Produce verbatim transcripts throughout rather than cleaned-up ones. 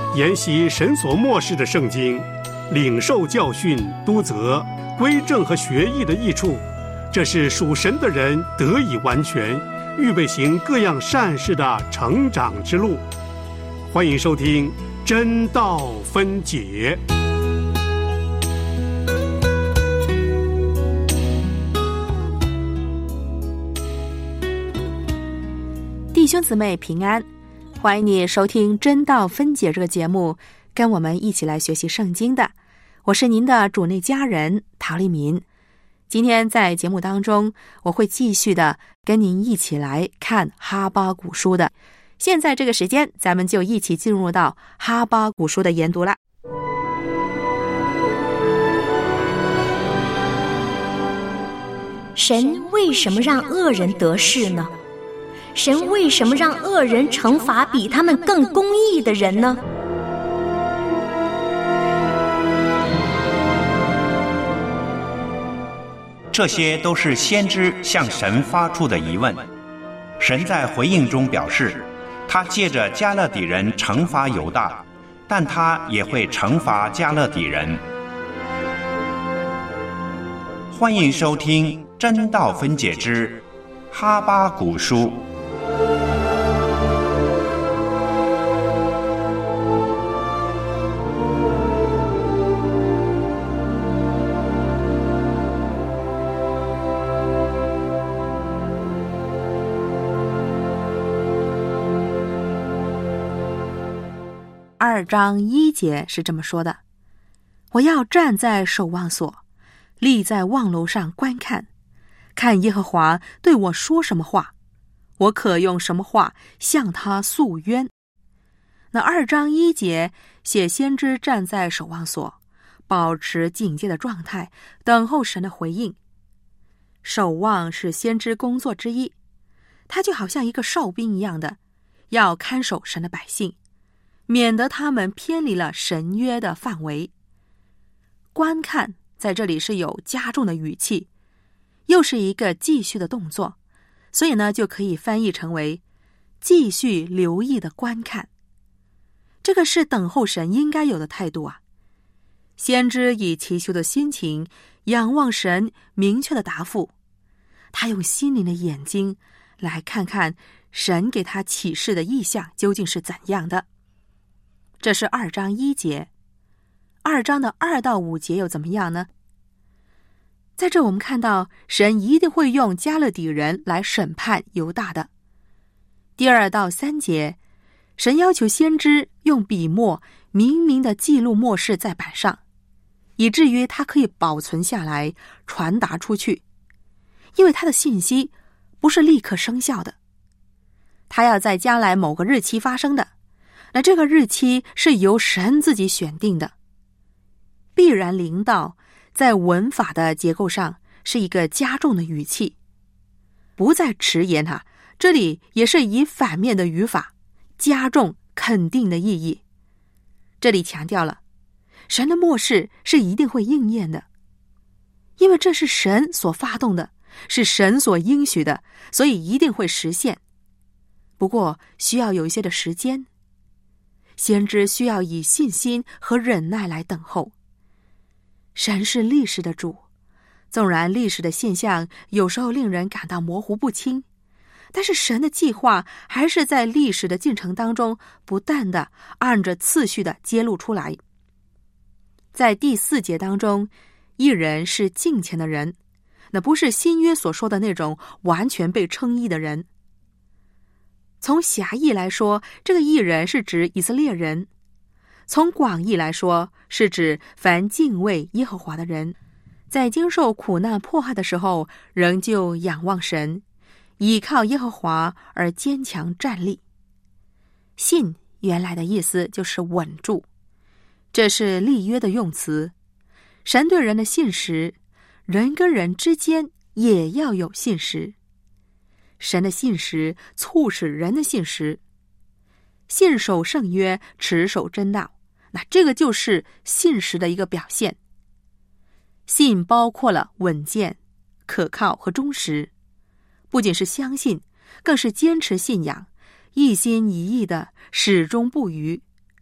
研习神所默示的圣经，领受教训、督责、归正和学艺的益处，这是属神的人得以完全，预备行各样善事的成长之路。欢迎收听真道分解。 弟兄姊妹平安，欢迎你收听真道分解这个节目，跟我们一起来学习圣经的。我是您的主内家人陶丽民。今天在节目当中，我会继续的跟您一起来看哈巴谷书的。现在这个时间，咱们就一起进入到哈巴谷书的研读了。 神为什么让恶人得势呢？神为什么让恶人惩罚比他们更公义的人呢？ 这些都是先知向神发出的疑问。神在回应中表示，他借着加勒底人惩罚犹大，但他也会惩罚加勒底人。欢迎收听真道分解之哈巴谷书。 二章一节是这么说的：我要站在守望所，立在望楼上观看，看耶和华对我说什么话，我可用什么话向他诉冤。那二章一节写先知站在守望所，保持警戒的状态，等候神的回应。守望是先知工作之一，他就好像一个哨兵一样的，要看守神的百姓，免得他们偏离了神约的范围。观看在这里是有加重的语气，又是一个继续的动作，所以呢，就可以翻译成为继续留意的观看。这个是等候神应该有的态度啊。先知以祈求的心情仰望神明确的答复，他用心灵的眼睛来看看神给他启示的意象究竟是怎样的。这是二章一节。二章的二到五节又怎么样呢？在这我们看到神一定会用加勒底人来审判犹大的。第二到三节，神要求先知用笔墨明明的记录默示在板上，以至于它可以保存下来，传达出去。因为它的信息不是立刻生效的，它要在将来某个日期发生的，那这个日期是由神自己选定的。必然临到在文法的结构上是一个加重的语气，不再迟延哈，这里也是以反面的语法加重肯定的意义。这里强调了神的默示是一定会应验的，因为这是神所发动的，是神所应许的，所以一定会实现。不过需要有一些的时间，先知需要以信心和忍耐来等候。神是历史的主，纵然历史的现象有时候令人感到模糊不清，但是神的计划还是在历史的进程当中不断的按着次序的揭露出来。在第四节当中，义人是敬虔的人，那不是新约所说的那种完全被称义的人。从狭义来说，这个义人是指以色列人；从广义来说，是指凡敬畏耶和华的人，在经受苦难迫害的时候，仍旧仰望神，倚靠耶和华而坚强站立。信原来的意思就是稳住，这是立约的用词。神对人的信实，人跟人之间也要有信实。神的信实促使人的信实，信守圣约，持守真道，那这个就是信实的一个表现。信包括了稳健、可靠和忠实，不仅是相信，更是坚持信仰，一心一意的始终不渝，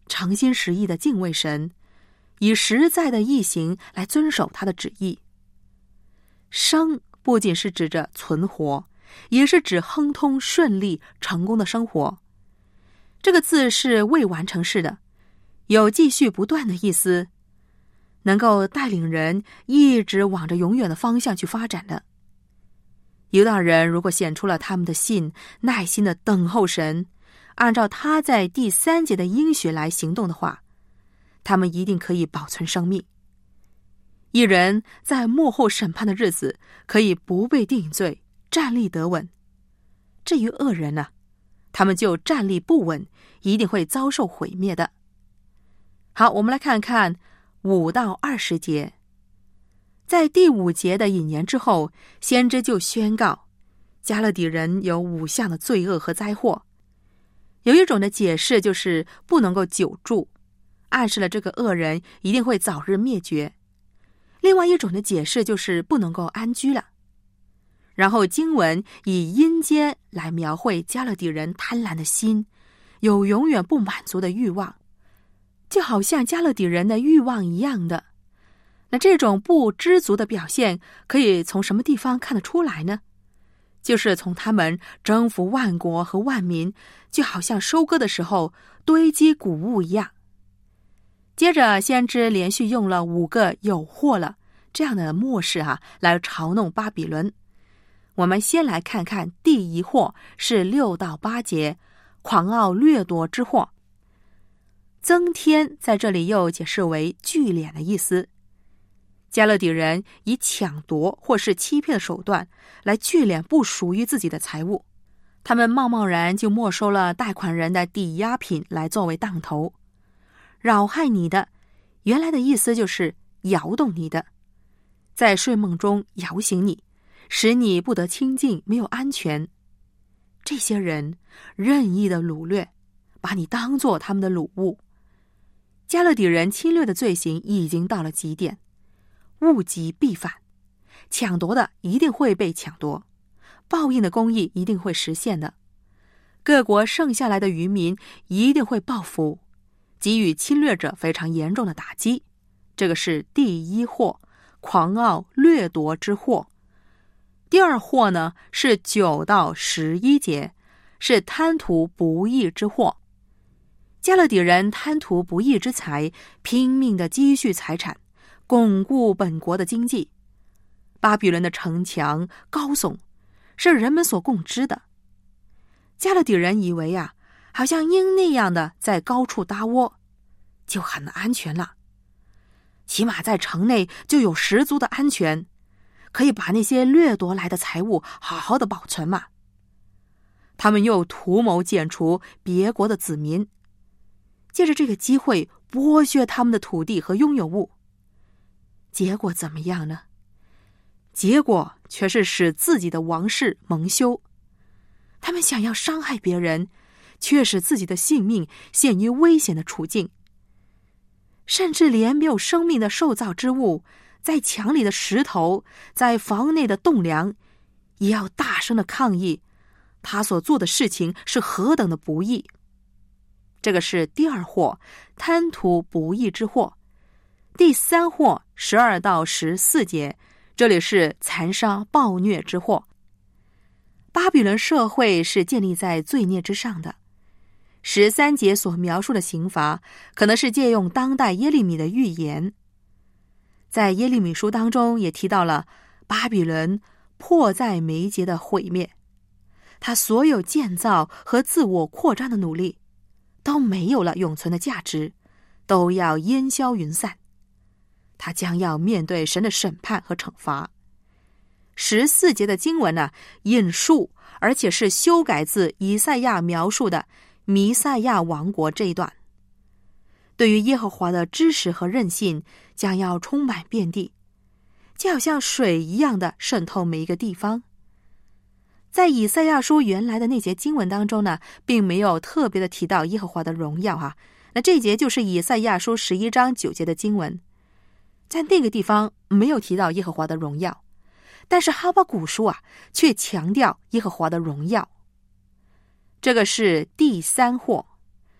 诚心实意的敬畏神，以实在的义行来遵守他的旨意。生不仅是指着存活，也是指亨通、顺利、成功的生活。这个字是未完成式的，有继续不断的意思，能够带领人一直往着永远的方向去发展的。犹大人如果显出了他们的信，耐心的等候神，按照他在第三节的应许来行动的话，他们一定可以保存生命。一人在末后审判的日子可以不被定罪，站立得稳。至于恶人呢、啊，他们就站立不稳，一定会遭受毁灭的。好，我们来看看五到二十节。在第五节的引言之后，先知就宣告加勒底人有五项的罪恶和灾祸。有一种的解释就是不能够久住，暗示了这个恶人一定会早日灭绝。另外一种的解释就是不能够安居了。然后经文以阴间来描绘加勒底人贪婪的心，有永远不满足的欲望，就好像加勒底人的欲望一样的。那这种不知足的表现可以从什么地方看得出来呢？就是从他们征服万国和万民，就好像收割的时候堆积谷物一样。接着先知连续用了五个有祸了这样的末世啊，来嘲弄巴比伦。我们先来看看第一祸是六到八节，狂傲掠夺之祸。增添在这里又解释为聚敛的意思。加勒底人以抢夺或是欺骗的手段来聚敛不属于自己的财物，他们贸贸然就没收了贷款人的抵押品来作为当头。扰害你的，原来的意思就是摇动你的，在睡梦中摇醒你，使你不得清静，没有安全。这些人任意的掳掠，把你当作他们的掳物。加勒底人侵略的罪行已经到了极点，物极必反，抢夺的一定会被抢夺，报应的公义一定会实现的。各国剩下来的渔民一定会报复，给予侵略者非常严重的打击。这个是第一祸，狂傲掠夺之祸。第二祸呢，是九到十一节，是贪图不义之祸。加勒底人贪图不义之财，拼命的积蓄财产，巩固本国的经济。巴比伦的城墙高耸，是人们所共知的。加勒底人以为啊，好像鹰那样的在高处搭窝，就很安全了。起码在城内就有十足的安全，可以把那些掠夺来的财物好好的保存嘛。他们又图谋剪除别国的子民，借着这个机会剥削他们的土地和拥有物。结果怎么样呢？结果却是使自己的王室蒙羞。他们想要伤害别人，却使自己的性命陷于危险的处境。甚至连没有生命的受造之物，在墙里的石头，在房内的栋梁，也要大声的抗议他所做的事情是何等的不义。这个是第二祸，贪图不义之祸。第三祸十二到十四节，这里是残杀暴虐之祸。巴比伦社会是建立在罪孽之上的。十三节所描述的刑罚，可能是借用当代耶利米的预言。在耶利米书当中也提到了巴比伦迫在眉睫的毁灭，他所有建造和自我扩张的努力都没有了永存的价值，都要烟消云散。他将要面对神的审判和惩罚。十四节的经文呢，引述而且是修改自以赛亚描述的弥赛亚王国这一段。对于耶和华的知识和韧性将要充满遍地，就好像水一样的渗透每一个地方。在以赛亚书原来的那节经文当中呢，并没有特别的提到耶和华的荣耀哈。那这一节就是以赛亚书十一章九节的经文，在那个地方没有提到耶和华的荣耀，但是哈巴谷书啊，却强调耶和华的荣耀。这个是第三祸。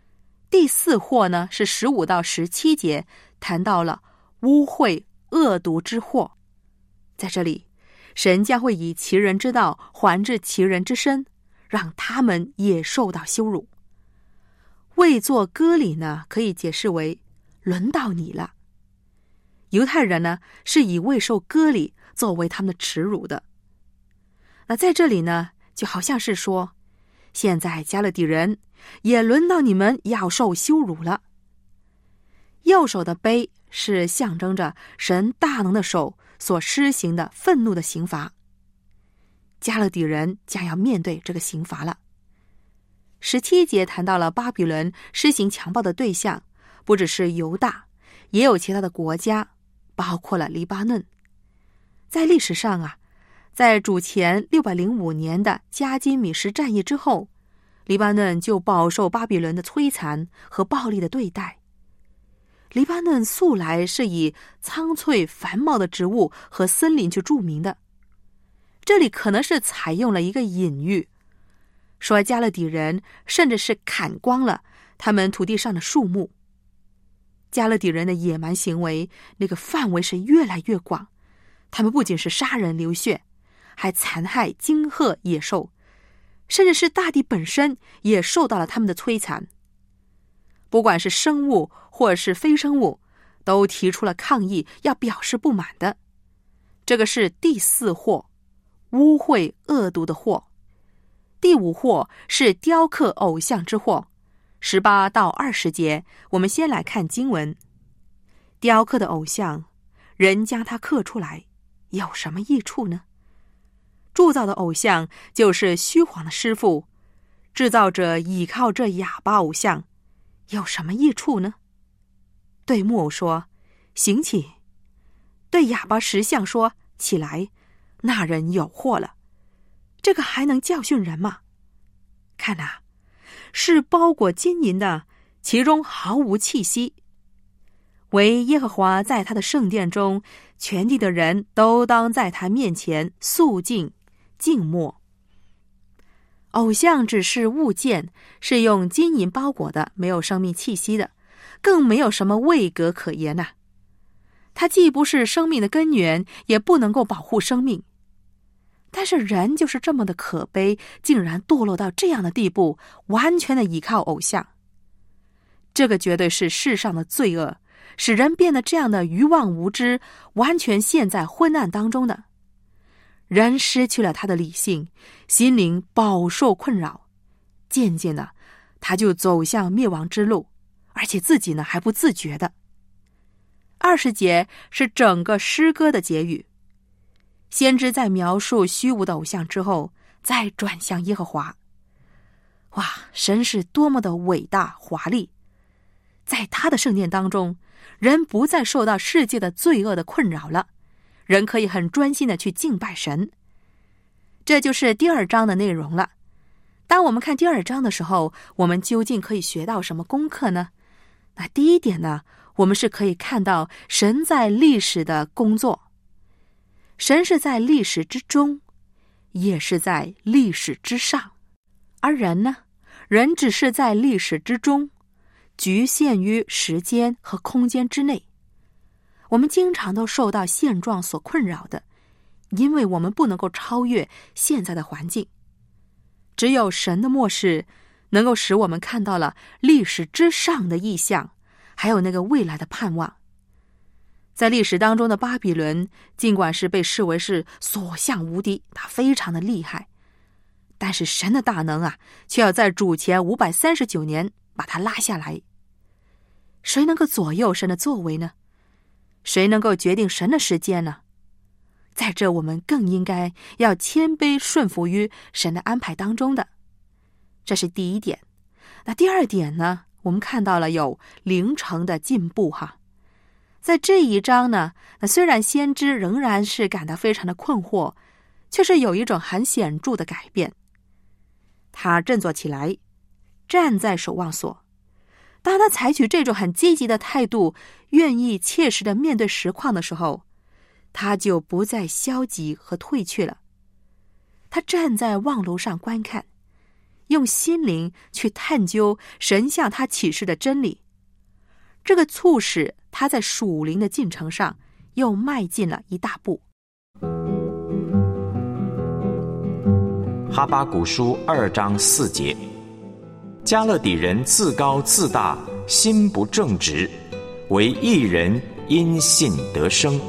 第四祸呢，是十五到十七节谈到了污秽恶毒之祸。在这里，神将会以其人之道还治其人之身，让他们也受到羞辱。未做割礼呢，可以解释为轮到你了。犹太人呢，是以未受割礼作为他们的耻辱的。那在这里呢，就好像是说，现在加勒底人也轮到你们要受羞辱了。右手的杯是象征着神大能的手所施行的愤怒的刑罚，加勒底人将要面对这个刑罚了。十七节谈到了巴比伦施行强暴的对象，不只是犹大，也有其他的国家，包括了黎巴嫩。在历史上啊，在主前六百零五年的加基米什战役之后，黎巴嫩就饱受巴比伦的摧残和暴力的对待。黎巴嫩素来是以苍翠繁茂的植物和森林去著名的，这里可能是采用了一个隐喻，说加勒底人甚至是砍光了他们土地上的树木。加勒底人的野蛮行为那个范围是越来越广，他们不仅是杀人流血，还残害金鹤野兽，甚至是大地本身也受到了他们的摧残。不管是生物或是非生物，都提出了抗议，要表示不满的。这个是第四祸，污秽恶毒的祸。第五祸是雕刻偶像之祸，十八到二十节，我们先来看经文。雕刻的偶像，人将它刻出来，有什么益处呢？铸造的偶像就是虚谎的师傅，制造者倚靠这哑巴偶像，有什么益处呢？对木偶说，行起；对哑巴石像说，起来。那人有祸了。这个还能教训人吗？看啊，是包裹金银的，其中毫无气息。唯耶和华在他的圣殿中，全地的人都当在他面前肃静静默。偶像只是物件，是用金银包裹的，没有生命气息的，更没有什么位格可言呐、啊。它既不是生命的根源，也不能够保护生命。但是人就是这么的可悲，竟然堕落到这样的地步，完全的依靠偶像。这个绝对是世上的罪恶，使人变得这样的愚妄无知，完全陷在昏暗当中的。人失去了他的理性，心灵饱受困扰，渐渐的他就走向灭亡之路，而且自己呢还不自觉的。二十节是整个诗歌的结语。先知在描述虚无的偶像之后，再转向耶和华。哇，神是多么的伟大华丽！在他的圣殿当中，人不再受到世界的罪恶的困扰了，人可以很专心的去敬拜神。这就是第二章的内容了。当我们看第二章的时候，我们究竟可以学到什么功课呢？那第一点呢，我们是可以看到神在历史的工作。神是在历史之中，也是在历史之上。而人呢，人只是在历史之中，局限于时间和空间之内。我们经常都受到现状所困扰的，因为我们不能够超越现在的环境。只有神的默示能够使我们看到了历史之上的意象，还有那个未来的盼望。在历史当中的巴比伦，尽管是被视为是所向无敌，他非常的厉害，但是神的大能啊，却要在主前五百三十九年把他拉下来。谁能够左右神的作为呢？谁能够决定神的时间呢？在这我们更应该要谦卑顺服于神的安排当中的。这是第一点。那第二点呢，我们看到了有零成的进步哈。在这一章呢，那虽然先知仍然是感到非常的困惑，却是有一种很显著的改变。他振作起来，站在守望所。当他采取这种很积极的态度，愿意切实的面对实况的时候，他就不再消极和退却了。他站在望楼上观看， 用心灵去探究神向他启示的真理，这个促使他在属灵的进程上又迈进了一大步。 哈巴谷书二章四节，迦勒底人自高自大，心不正直，唯一人因信得生。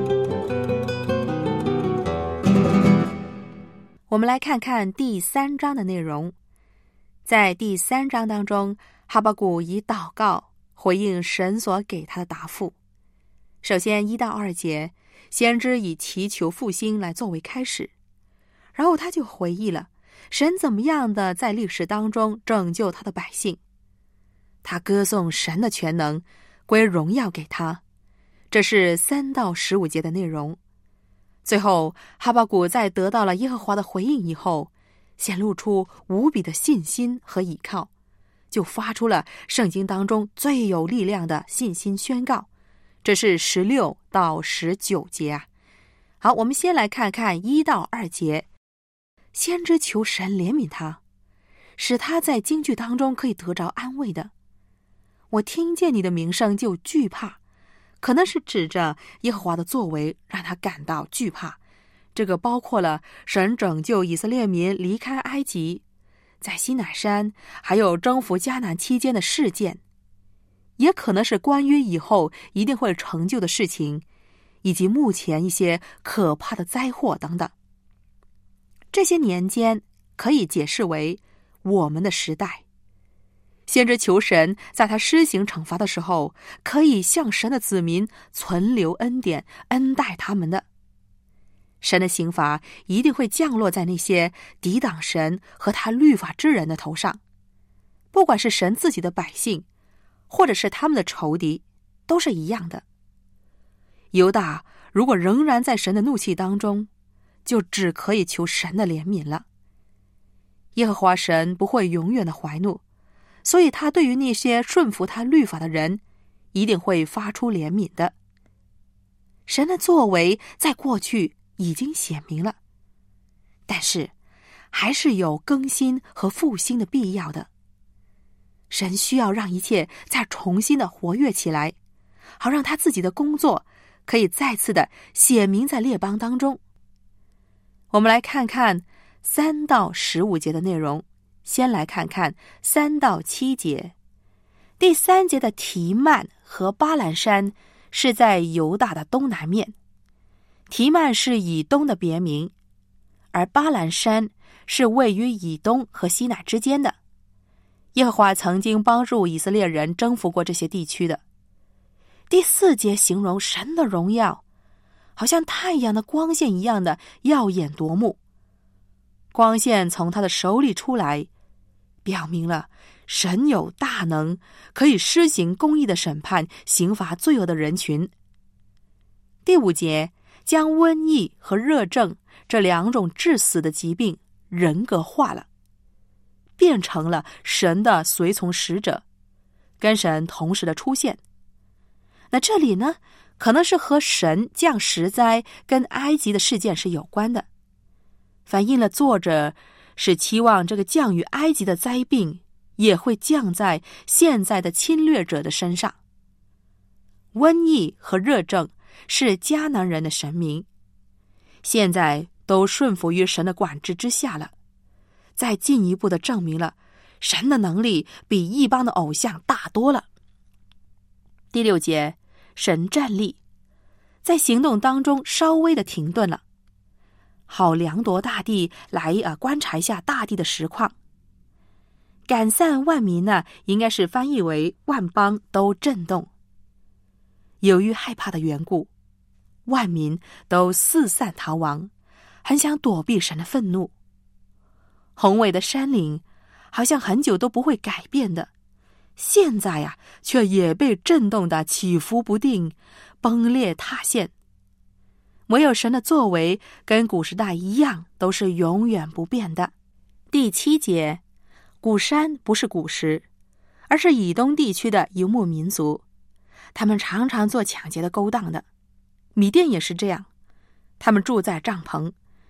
我们来看看第三章的内容。在第三章当中，哈巴谷以祷告回应神所给他的答复。首先一到二节，先知以祈求复兴来作为开始，然后他就回忆了神怎么样的在历史当中拯救他的百姓。他歌颂神的全能，归荣耀给他，这是三到十五节的内容。最后哈巴谷在得到了耶和华的回应以后，显露出无比的信心和倚靠，就发出了圣经当中最有力量的信心宣告，这是十六到十九节啊。好，我们先来看看一到二节。先知求神怜悯他，使他在京剧当中可以得着安慰的。我听见你的名声就惧怕，可能是指着耶和华的作为让他感到惧怕。这个包括了神拯救以色列民离开埃及，在西乃山还有征服迦南期间的事件，也可能是关于以后一定会成就的事情，以及目前一些可怕的灾祸等等。这些年间可以解释为我们的时代。先知求神在他施行惩罚的时候，可以向神的子民存留恩典，恩待他们的。神的刑罚一定会降落在那些抵挡神和他律法之人的头上，不管是神自己的百姓，或者是他们的仇敌，都是一样的。犹大如果仍然在神的怒气当中，就只可以求神的怜悯了。耶和华神不会永远的怀怒，所以他对于那些顺服他律法的人，一定会发出怜悯的。神的作为在过去已经显明了，但是还是有更新和复兴的必要的。神需要让一切再重新的活跃起来，好让他自己的工作可以再次的显明在列邦当中。我们来看看三到十五节的内容。先来看看三到七节。第三节的提曼和巴兰山是在犹大的东南面，提曼是以东的别名，而巴兰山是位于以东和西乃之间的。耶和华曾经帮助以色列人征服过这些地区的。第四节形容神的荣耀，好像太阳的光线一样的耀眼夺目，光线从他的手里出来，表明了神有大能，可以施行公义的审判，刑罚罪恶的人群。第五节将瘟疫和热症这两种致死的疾病人格化了，变成了神的随从使者，跟神同时的出现。那这里呢，可能是和神降十灾跟埃及的事件是有关的，反映了作者是期望这个降于埃及的灾病也会降在现在的侵略者的身上。瘟疫和热症是迦南人的神明，现在都顺服于神的管制之下了，再进一步的证明了神的能力比一般的偶像大多了。第六节，神站立，在行动当中稍微的停顿了，好量夺大地，来啊观察一下大地的实况。赶散万民呢，应该是翻译为万邦都震动。由于害怕的缘故，万民都四散逃亡，很想躲避神的愤怒。宏伟的山岭好像很久都不会改变的，现在呀、啊，却也被震动的起伏不定，崩裂塌陷。唯有神的作为跟古时代一样，都是永远不变的。第七节，古山不是古时，而是以东地区的游牧民族，他们常常做抢劫的勾当的。米甸也是这样，他们住在帐篷，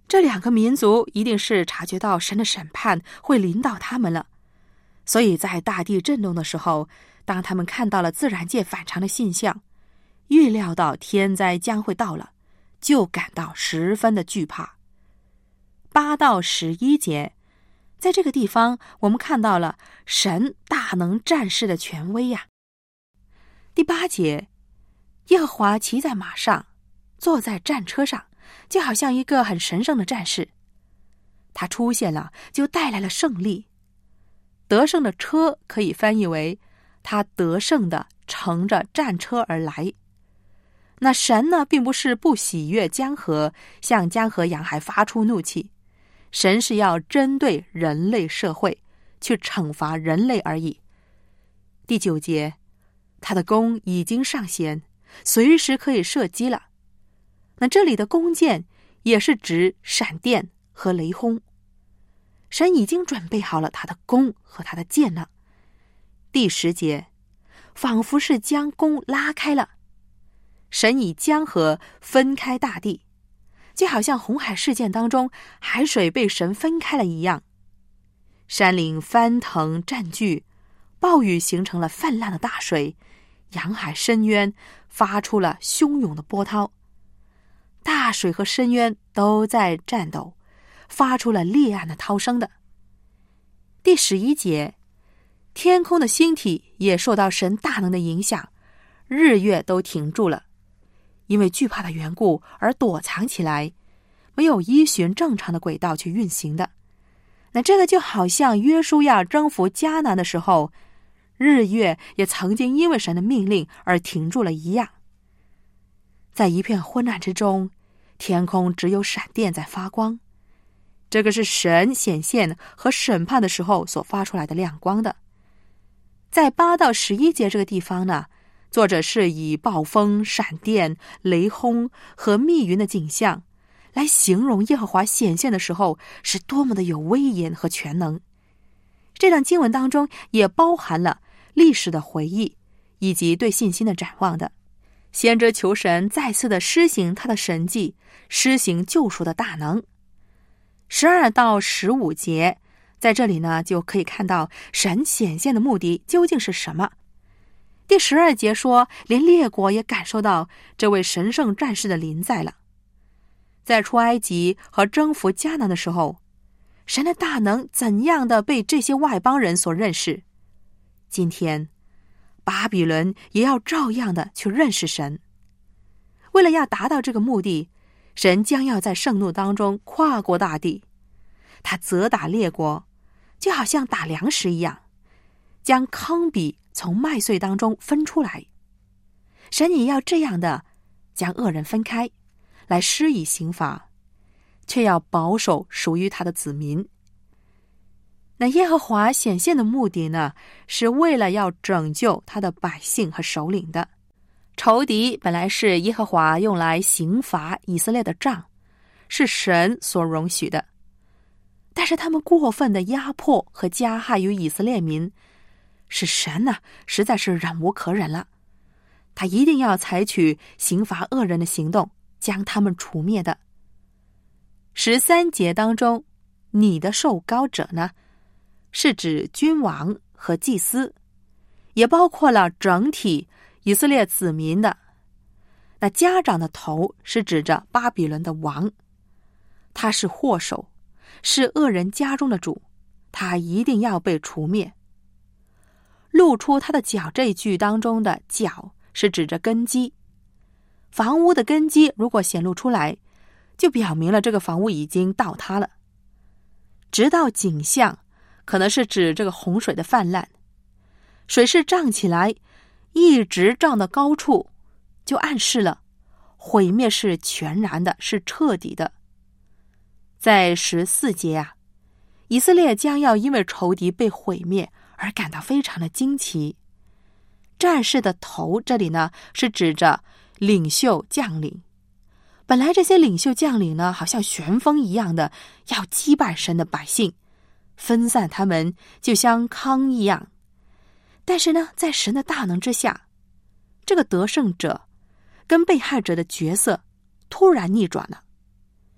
这两个民族一定是察觉到神的审判会临到他们了，所以在大地震动的时候，当他们看到了自然界反常的现象，预料到天灾将会到了，就感到十分的惧怕。八到十一节，在这个地方我们看到了神大能战士的权威呀。第八节，耶和华骑在马上，坐在战车上，就好像一个很神圣的战士。他出现了，就带来了胜利。得胜的车可以翻译为他得胜的乘着战车而来。那神呢，并不是不喜悦江河，向江河洋海发出怒气，神是要针对人类社会去惩罚人类而已。第九节，他的弓已经上弦，随时可以射击了。那这里的弓箭也是指闪电和雷轰，神已经准备好了他的弓和他的箭了。第十节，仿佛是将弓拉开了，神以江河分开大地，就好像红海事件当中海水被神分开了一样。山岭翻腾占据，暴雨形成了泛滥的大水，洋海深渊发出了汹涌的波涛，大水和深渊都在战斗，发出了裂岸的涛声的。第十一节，天空的星体也受到神大能的影响，日月都停住了，因为惧怕的缘故而躲藏起来，没有依循正常的轨道去运行的。那这个就好像约书亚征服迦南的时候，日月也曾经因为神的命令而停住了一样。在一片昏暗之中，天空只有闪电在发光，这个是神显现和审判的时候所发出来的亮光的。在八到十一节这个地方呢，作者是以暴风、闪电、雷轰和密云的景象来形容耶和华显现的时候是多么的有威严和全能。这段经文当中也包含了历史的回忆以及对信心的展望的。先知求神再次的施行他的神迹，施行救赎的大能。十二到十五节，在这里呢就可以看到神显现的目的究竟是什么。第十二节说，连列国也感受到这位神圣战士的临在了。在出埃及和征服迦南的时候，神的大能怎样的被这些外邦人所认识，今天巴比伦也要照样的去认识神。为了要达到这个目的，神将要在盛怒当中跨过大地，他责打列国，就好像打粮食一样，将糠秕从麦穗当中分出来。神也要这样的将恶人分开，来施以刑罚，却要保守属于他的子民。那耶和华显现的目的呢，是为了要拯救他的百姓和首领的。仇敌本来是耶和华用来刑罚以色列的杖，是神所容许的。但是他们过分的压迫和加害于以色列民，使神呢实在是忍无可忍了，他一定要采取刑罚恶人的行动，将他们除灭的。十三节当中，你的受膏者呢，是指君王和祭司，也包括了整体以色列子民的。那家长的头是指着巴比伦的王，他是祸首，是恶人家中的主，他一定要被除灭。露出他的脚这一句当中的脚是指着根基，房屋的根基如果显露出来，就表明了这个房屋已经倒塌了。直到景象可能是指这个洪水的泛滥，水势涨起来，一直涨到高处，就暗示了毁灭是全然的，是彻底的。在十四节啊，以色列将要因为仇敌被毁灭而感到非常的惊奇。战士的头这里呢，是指着领袖将领。本来这些领袖将领呢，好像旋风一样的要击败神的百姓，分散他们就像糠一样。但是呢，在神的大能之下，这个得胜者跟被害者的角色突然逆转了。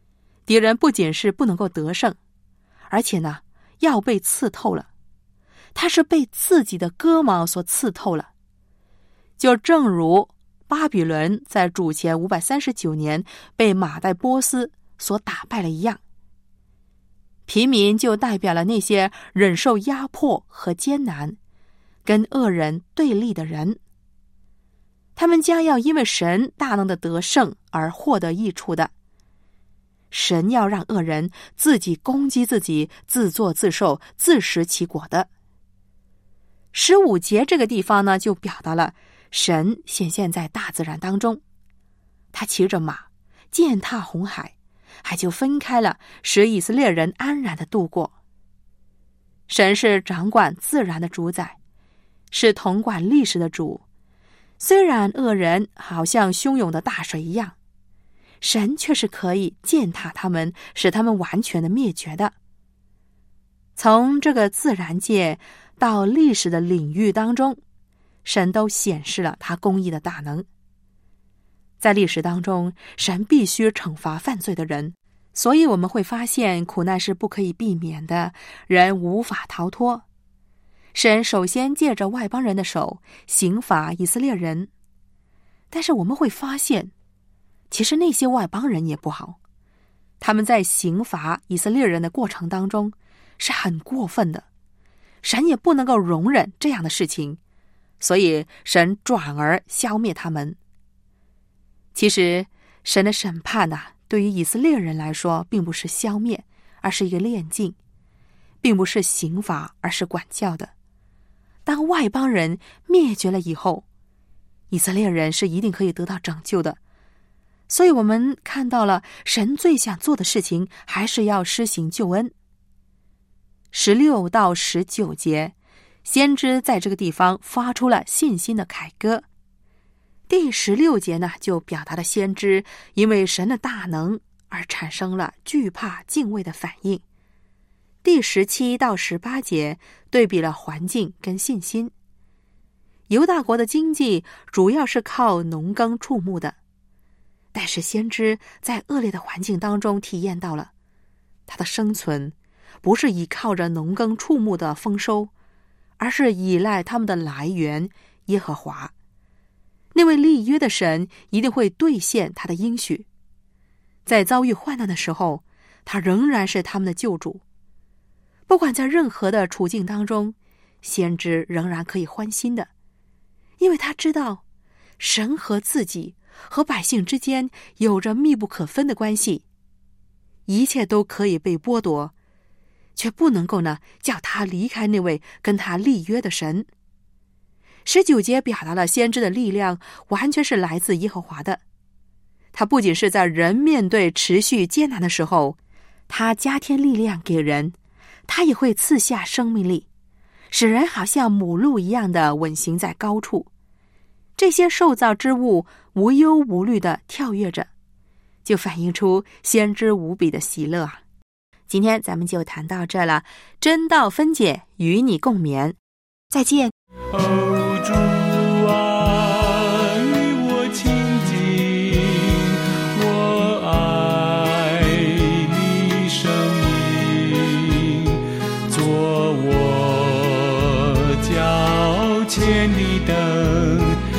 敌人不仅是不能够得胜，而且呢，要被刺透了。他是被自己的戈矛所刺透了。就正如巴比伦在主前五百三十九年被马代波斯所打败了一样。平民就代表了那些忍受压迫和艰难，跟恶人对立的人。他们将要因为神大能的得胜而获得益处的。神要让恶人自己攻击自己，自作自受，自食其果的。十五节这个地方呢，就表达了神显现在大自然当中，他骑着马，践踏红海，海就分开了，使以色列人安然的度过。神是掌管自然的主宰，是统管历史的主。虽然恶人好像汹涌的大水一样，神却是可以践踏他们，使他们完全的灭绝的。从这个自然界到历史的领域当中，神都显示了他公义的大能。在历史当中，神必须惩罚犯罪的人，所以我们会发现苦难是不可以避免的，人无法逃脱。神首先借着外邦人的手刑罚以色列人，但是我们会发现，其实那些外邦人也不好，他们在刑罚以色列人的过程当中是很过分的，神也不能够容忍这样的事情，所以神转而消灭他们。其实神的审判啊，对于以色列人来说并不是消灭，而是一个炼净，并不是刑罚，而是管教的。当外邦人灭绝了以后，以色列人是一定可以得到拯救的。所以我们看到了神最想做的事情，还是要施行救恩。十六到十九节，先知在这个地方发出了信心的凯歌。第十六节呢，就表达了先知因为神的大能而产生了惧怕敬畏的反应。第十七到十八节对比了环境跟信心。犹大国的经济主要是靠农耕畜牧的，但是先知在恶劣的环境当中体验到了他的生存不是依靠着农耕畜牧的丰收，而是依赖他们的来源耶和华。那位立约的神一定会兑现他的应许，在遭遇患难的时候，他仍然是他们的救主。不管在任何的处境当中，先知仍然可以欢心的，因为他知道神和自己和百姓之间有着密不可分的关系，一切都可以被剥夺，却不能够呢叫他离开那位跟他立约的神。十九节表达了先知的力量完全是来自耶和华的。他不仅是在人面对持续艰难的时候，他加添力量给人，他也会赐下生命力，使人好像母鹿一样的稳行在高处。这些受造之物无忧无虑地跳跃着，就反映出先知无比的喜乐啊！今天咱们就谈到这了，真道分解，与你共勉，再见。 哦，主啊，与我亲近，我爱你生命，做我脚前的灯。